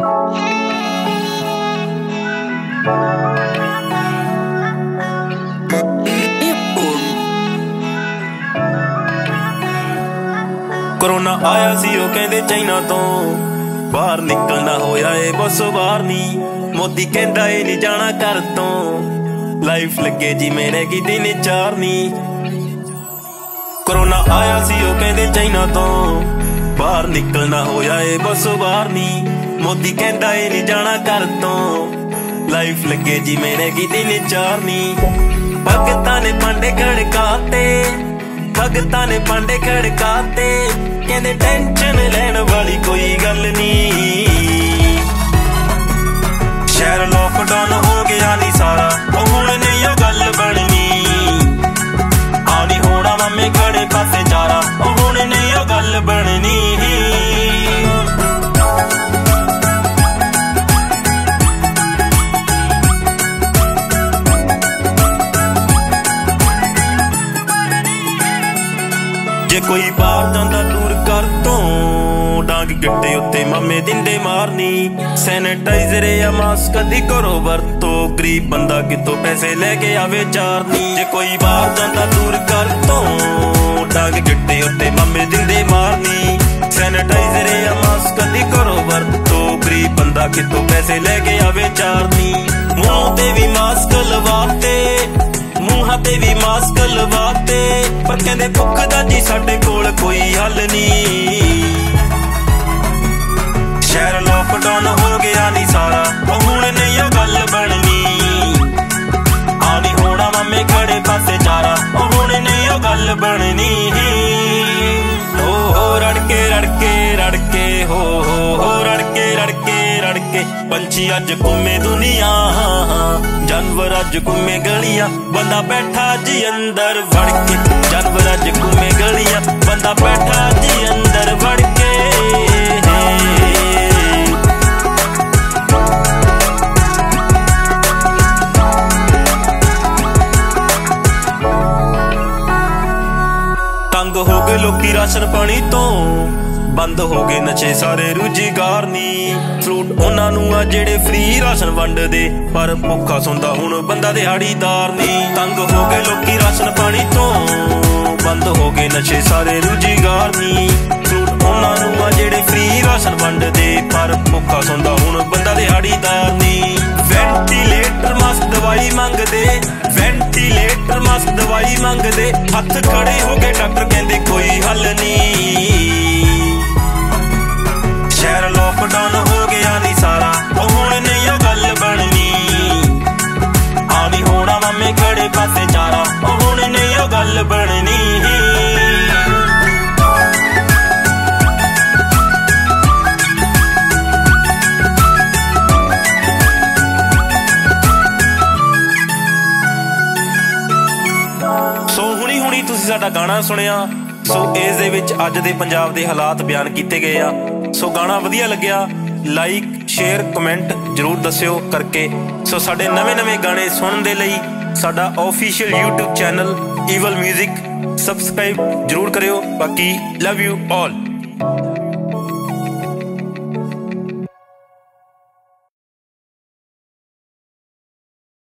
Corona आया सी ओ कहंदे China तो बाहर निकलना होया ए बस बाहर नी मोदी कहंदा ए नहीं जाना घर तो लाइफ लगे जी मेरे की दिन चार नी। कोरोना आया सी ओ कहंदे चाइना तो बाहर निकलना होया ए बस बाहर नी मोदी कहंदा ए नहीं जाना घर तो लाइफ लगे जी मेरे की दिन चार नी। भगतां ने पांडे खड़काते भगतां ने पांडे खड़काते कहंदे टेंशन लैण वाली कोई गल नी। शहर लॉकडाउन हो गया नी सारा ओ हुण नहीं ओ गल बननी आनी होना मामे खड़े पासे चारा ओ हुण नहीं ओ गल बननी। जे कोई बाहर जांदा दूर कर तो डांग गिट्टे उत्ते मामे दिंदे मारनी सैनिटाइजर या मास्क दी करो वरतो गरीब बंदा कितों पैसे लेके आवे चारनी। जे कोई बाहर जांदा दूर कर तो डांग गिट्टे उत्ते मामे दिंदे मारनी सैनिटाइजर या मास्क दी करो वरतो गरीब बंदा कितों पैसे लेके आवे चारनी। मुंह ते भी मास्क लवाते मूहां ते भी मास्क लवाते पर कहंदे भुख दा जी साडे कोल कोई हल नी। शहर लॉकडाउन हो गया नी सारा ओ हुण नहीं ओ गल बननी आनी होना मामे खड़े पासे चारा ओ हुण नहीं ओ गल बननी। हो रड़के रड़के रड़के हो रड़के रड़के रड़के पंछी अज घूमे दुनिया जानवर अज घूमे गलियां बंदा बैठा जी अंदर वड़ के जानवर अज घूमे गलियां बंदा बैठा जी अंदर वड़ के। तंग हो गए लोकी राशन पानी तो बंद हो गए नशे सारे रुजगार नी फ्रूट उन्हां नूं आ जेड़े फ्री राशन वंडदे पर भुखा सौंदा हुण बंदा दिहाड़ीदार नी। तंग हो गए लोकी राशन पानी तो बंद हो गए नशे सारे रुजगार नी फ्रूट उन्हां नूं आ जेड़े फ्री राशन वंडदे पर भुखा सौंदा हुण बंदा दिहाड़ीदार नी। वेंटीलेटर मास्क दवाई मंगदे वेंटीलेटर मास्क दवाई मंगदे हथ खड़े हो गए डॉक्टर कहंदे कोई हल नी। शहर लॉकडाउन हो गया नी सारा ओ हुण नहीं ओ गल बननी आनी होना मामे खड़े पासे चारा ओ हुण नहीं ओ गल बननी। सो हुणी तुसीं साडा गाना सुनिया सो इस दे विच अज दे पंजाब दे हालात बयान कीते गए आ। सो गाना वधिया लग्या लाइक शेयर कमेंट जरूर दस्सिओ करके। सो साडे नਵੇਂ गाने सुनन दे लई साडा official YouTube channel Evil Music subscribe जरूर करियो। बाकी लव यू ऑल।